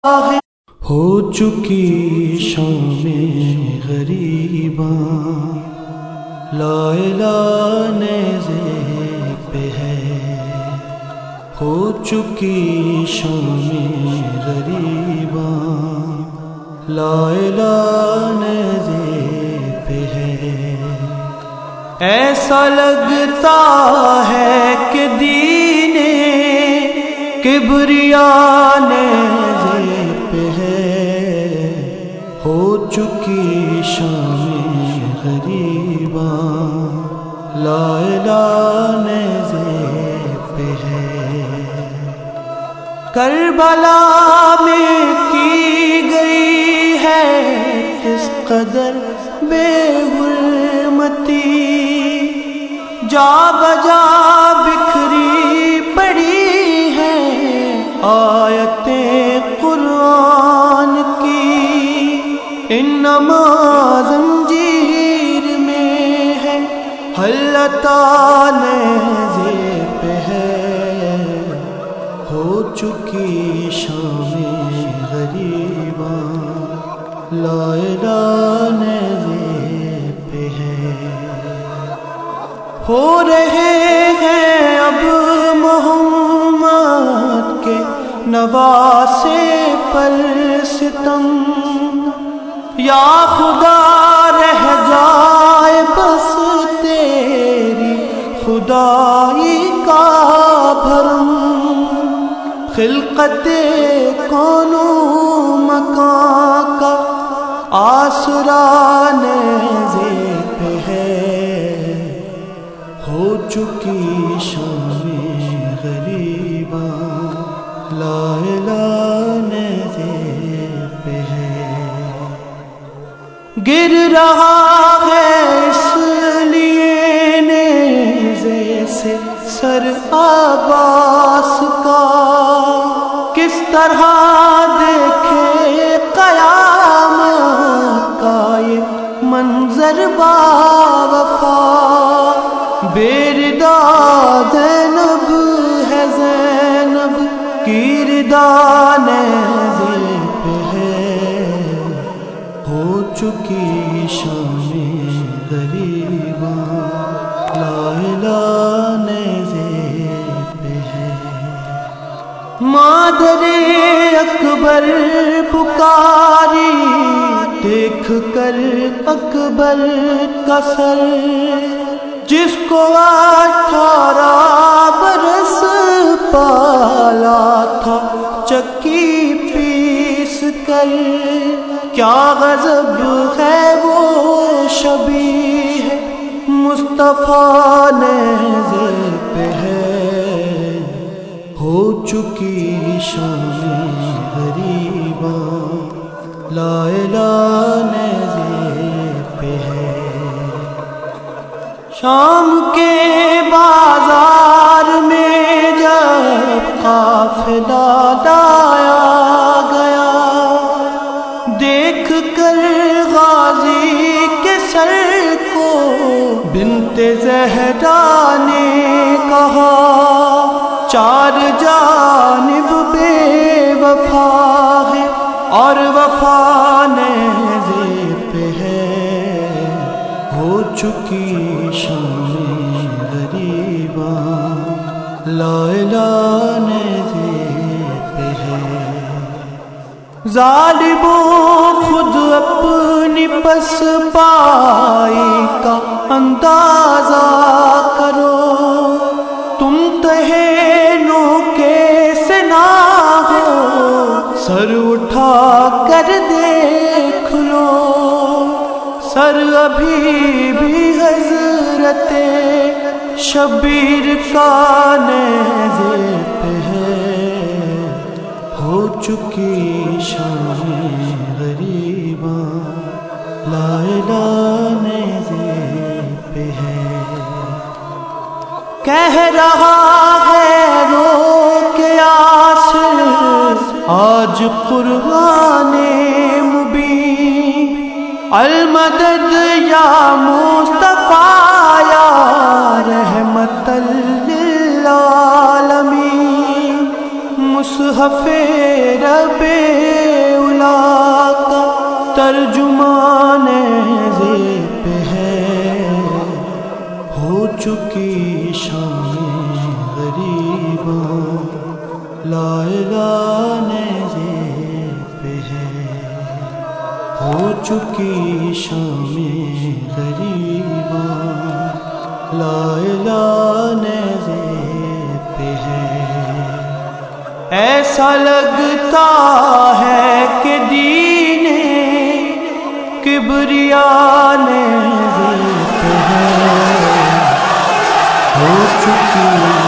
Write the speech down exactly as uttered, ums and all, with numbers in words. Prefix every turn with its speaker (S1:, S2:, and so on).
S1: ہو چکی شام غریباں، لا الہ نیزے پہ ہے۔ ہو چکی شام غریباں، لا الہ نیزے پہ ہے۔ ایسا لگتا ہے کہ دین کبریاء نیزے پہ ہے۔ ہو چکی شام غریباں، لا الہ نیزے پہ ہے۔ کربلا میں کی گئی ہے کس قدر بے حرمتی، جا بجا بکھری پڑی ہیں آیتیں قرآن کی۔ انما زنجیر میں ہے حلتا نیزے پہ ہے۔ ہو چکی شام غریباں، لا الہ نیزے پہ ہے۔ ہو رہے ہیں اب محمد کے نواسے پر ستم، یا خدا رہ جائے بس تیری خدائی کا بھرم۔ خلقت کون و مکان کا آسرا نیزے پہ ہے۔ ہو چکی شام غریباں، لا الہ نیزے پہ ہے۔ گر رہا ہے اس لیے نیزے سے سر عباس کا، کس طرح دیکھے قیامت کا یہ منظر با وفا۔ بیردا زینب ہے زینب کی ردا نیزے پہ ہے۔ ہو چکی شام غریباں، لا الہ نیزے پہ ہے۔ مادر اکبر پکاری دیکھ کر اکبر کا سر، جس کو اٹھارہ برس پالا تھا چکی پیس کر۔ کیا غضب ہے وہ شبیہ مصطفیٰ نیزے پہ ہے۔ ہو چکی شام غریباں، لا الہ نیزے پہ ہے۔ شام کے بازار میں جب قافلہ لایا گیا، دیکھ کر غازی کے سر کو بنت زہرا نے کہا، چار جانب بے وفا ہے اور وفا نیزے پہ ہے۔ ہو چکی شام غریباں، لا الہ نیزے پہ ہے۔ ظالموں خود اپنی پس پائی کا اندازہ کرو، تم تہے نوکے سے نہ ہو، سر اٹھا کر دیکھ لو۔ سر ابھی بھی حضرت شبیر کا نیزے پہ ہے۔ ہو چکی شام غریباں، لا الہ نیزے پہ ہے۔ کہہ رہا ہے رو کے یاسر آج قرآن مبین، المدد یا مصطفیٰ یا رحمت للعالمین۔ مصحف رب ترجمان زیب ہے، ہو چکی شان غریباں لا اعلان زیب ہے، ہو چکی شان غریباں لا اعلان زیب ہے۔ ایسا لگتا ہے کہ دین کبریا نے زیب ہے، ہو چکی